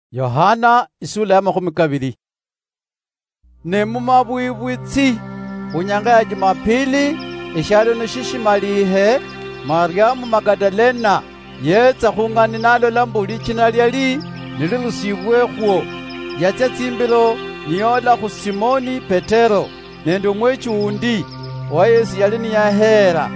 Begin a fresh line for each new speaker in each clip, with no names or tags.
Yohana isula ya 12. Nemuma bwibwitsi unyanga ya Jumapili ishalo nishishimalihe Mariamu Magadalena yetsa khungani nalo lambuli china lyali nililusibwekhuo yatsa tsimbilo niyola khu Simoni Petero nende umwechi undi wa Yesu yali niyahera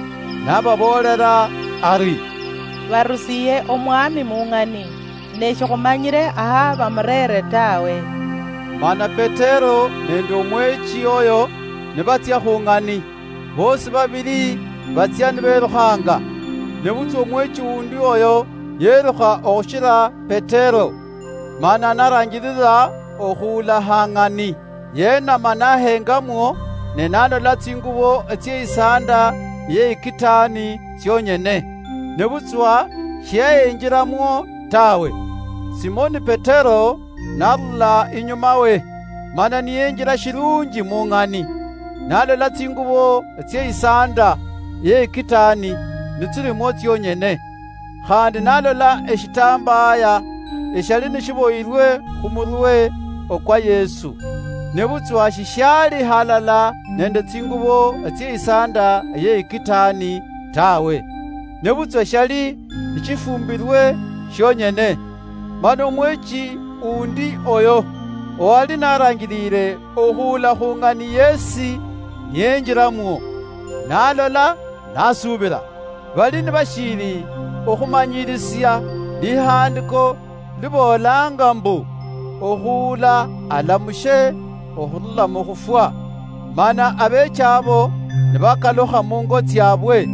nababolera ari
barusiye omwami mung'ani nesho khumanyire aha bamurere tawe.
Mana Petero nende umwechi oyo nibatsya khung'ani bosi babili batsya niberukhanga nebutsa umwechi undi oyo yerukha okhushira Petero mana narangiliza okhula hang'ani yenama nahengamwo nenalola tsingubo tsye isanda ye ikitani tsyonyene nebutswa sheyenjiramwo tawe. Simoni Petero narula inyuma we mana niyenjira shirunji mung'ani nalola tsingubo tsye isanda ye ikitani nitsirimo tsyonyene khandi nalola eshitambaya eshali nishiboyilwe khumurwe okwa Yesu nebutswa shishali halala nende tsingubo tsye isanda ye ikitani tawe nebutswa shali nichifumbilwe shonyene. Mana umwechi undi oyo owali narangilire okhula khung'ani Yesu niyenjiramwo nalola nasubila bali nibashili okhumanyilisya lihandiko libolanga mbu okhula alamushe okhurula mukhufwa. Mana abechabo nibakalukha mungo tsyabwe.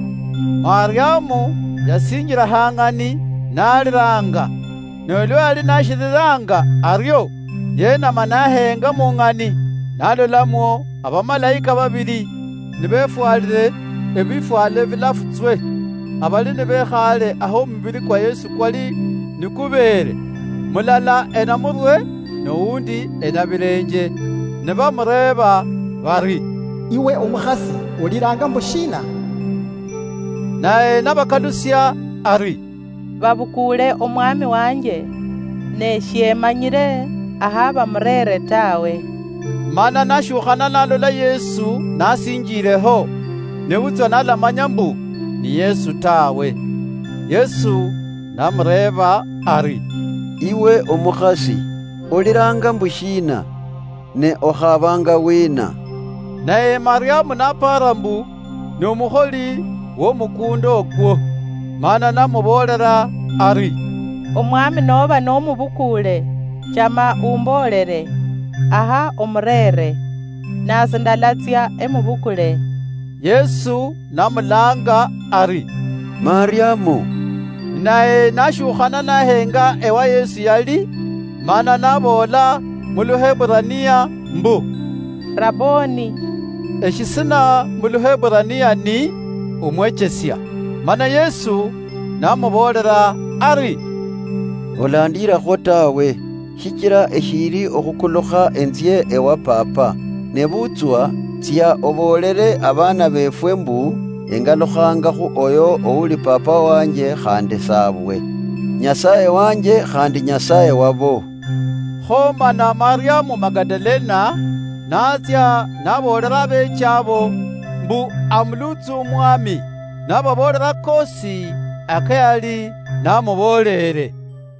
Mariamu yasinjira hang'ani naliranga nolwo ali nashiriranga aryo yenama nahenga mung'ani nalolamwo abamalayika babili nibefwalire ebifwalo bilafutswe abali nibekhale aho mubili kwa Yesu kwali nikubere mulala enamurwe noundi enabilenje nibamureba bari
iwe omukhasi oliranga mbushina?
naye nabakalusya ari
babukule omwami wanje neshemanyire aha bamurere tawe.
Mana nashukhana nalola Yesu nasinjireho nebutswa nalamanya mbu ni Yesu tawe. Yesu namureba ari
iwe omukhasi oliranga mbushina ne okhabanga wina?
naye Mariamu napara mbu ni omukholi w'omukunda okwo. Mana namubolera ari
omwami noba nomubukule chama umbolere aha omurere nase ndalatsya emubukule.
Yesu namulanga ari
Mariamu.
naye nashukhana nahenga ewa Yesu yali mana nabola muluheburaniya mbu
Raboni.
eshisina muluheburaniya ni umwechesya. Mana Yesu namubolera ari
olandirakho tawe shichira eshili okhukulukha enzye ewa papa nebutswa tsya obolere abana befwe mbu engalukhangakhu oyo ouli papa wanje khandi sabwe Nyasaye wanje khandi Nyasaye wabo.
Kho mana Mariamu Magadalena natsya nabolera bechabo mbu amulutsa umwami nababolera kosi akayali namubolere.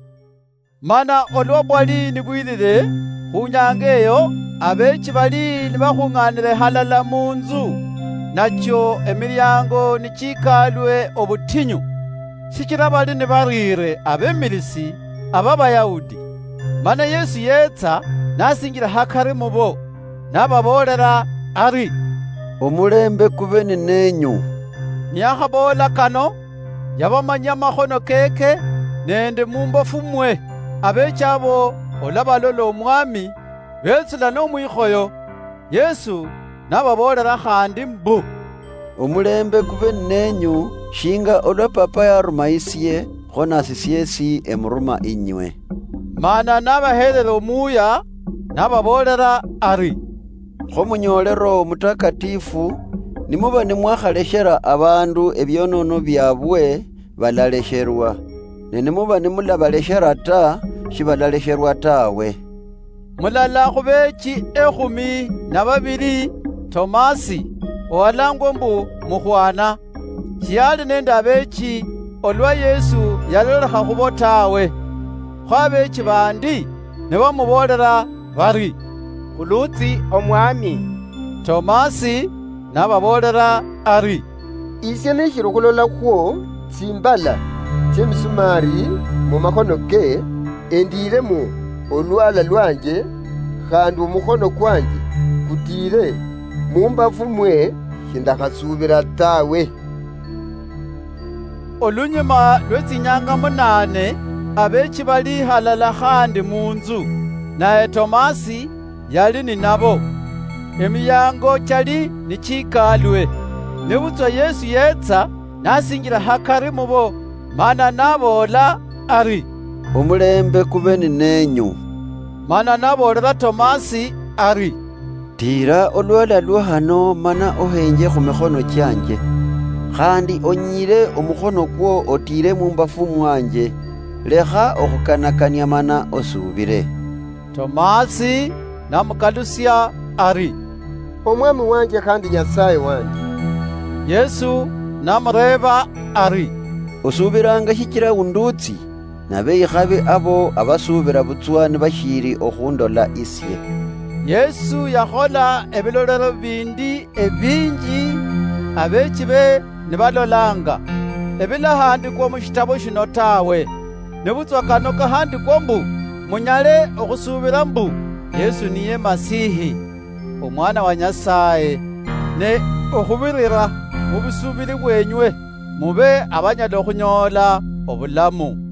Mana olwo bwali nibwilile khunyanga eyo abechi bali nibakhung'anile halala munzu nacho emilyango nichikalwe obutinyu shichira bali nibarire abemilisi aba Bayahudi. Mana Yesu yetsa nasinjira hakari mubo nababolera ari
omulembe kube nenyu.
Niyakhabola kano yabamanya makhono keke nende mumbofu mmwe abechabo olabalola omwami betsula n'omwikhoyo. Yesu nababolera khandi mbu
omulembe kube nenyu shinga olwa papa yarumaisye khonasi syesi emuruma inywe.
Mana nabahelera omuya nababolera ari
kho munyole Roho Mutakatifu nimuba nimwakhaleshera abandu ebyonono byabwe balalesherwa ne nimuba nimulabaleshera ta shibalalekherwa tawe.
Mulala khubeki 12 Tomasi owalangwa mbu mukhwana siyali nende abeki olwa Yesu yalolekha khubo tawe. Khwabeki bandi ne bamubolera bari,
khulutsi omwami.
Tomasi nababolera ari,
isye neshili khulola khwo tsimbala tsemisumari mu makhono ke, endilemo olwala lwanje, khandi omukhono kwanje kutile mumbafu mwe, sindakhasubila tawe.
Olunyuma lwe tsinyanga 8 abeki bali halala khandi munzu, naye Tomasi yali ni nabo. Emiyango kyali nichikalwe. Nebutswa Yesu yetsa nasingira hakari mubo, mana nabola ari,
Umulembe kube ni nenyu.
Mana nabolera Tomasi ari,
Tira olwala lwa hano mana ohenje khu mikhono kyanje, khandi onyile omukhono kwo otile mumbafu mwanje, lekha okhukanakania mana osubile.
Tomasi namukalusya ari,
Omwami wanje khandi Nyasaye wanje.
Yesu namureba ari,
Osubilanga shikira undutsi, na beikhabe abo abasubila butswa ne bashiri okhundola isye.
Yesu yakhola ebilolero bindi ebinji abeki be ne balolanga, ebilahandikwa mu shitabo shino tawe. Nebutswa kano kahandikwa mbu munyale okhusubila mbu Yesu niye Masihi, omwana wa Nyasaye, ne okhubirira mu busubili bwenywe mube abanyala okhunyola obulamu.